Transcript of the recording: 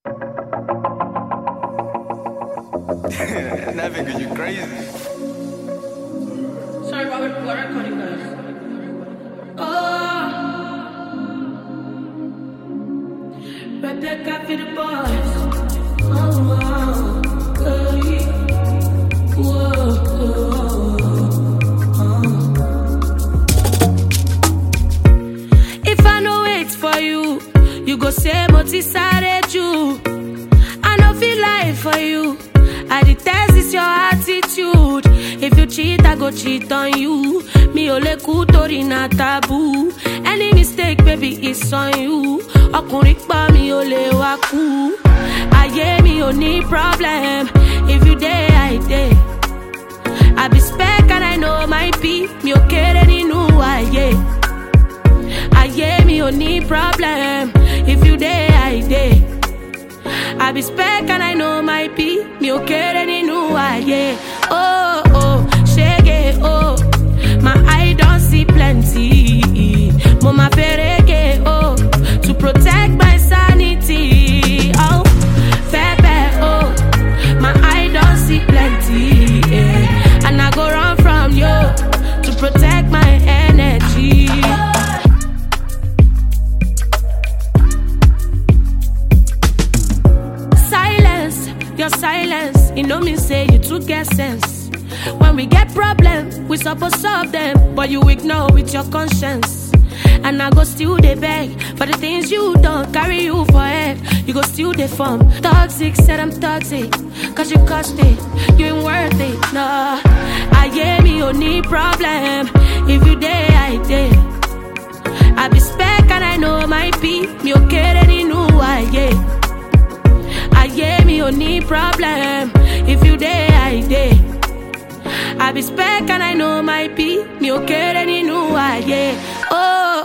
Nigga, you crazy. Sorry, Robert, we're recording, guys. Oh, Rebecca for the boys. If I no wait for you, you go say motivated you. I no feel like for you. I detest is your attitude. If you cheat, I go cheat on you. Mi ò lè kú torí na taboo. Any mistake, baby, it's on you. Ọkùnrin pa mi ò lè wá kú. Ayé mi ò ní problem. If you dey, I dey. I be spec and I know my beat. Mi ò kéré nínú ayé. Ayé mi ò ní problem. If you dey, I dey. I be spec and I know my beat. Mi ò kéré nínú ayé. Oh, oh, shege, oh. My eye don't see plenty. Mo ma ferege, oh. To protect my sanity. Oh, pepe, oh. My eye don't see plenty. Yeah. And I go run from you. To protect my energy. Your silence, it no mean say you too get sense. When we get problems, we supposed solve them, but you ignore with your conscience. And I go still they beg for the things you don't carry you for head. You go still they form toxic, said I'm toxic, cause you cost it, you ain't worth it, no. I gave me only problem. If you day, I day. I be spec and I know my beat. Me okay, any new I yeah. Ayé mi ò ní problem. If you dey, I dey. I be spec and I know my beat. Mi ò kéré nínú ayé. Oh,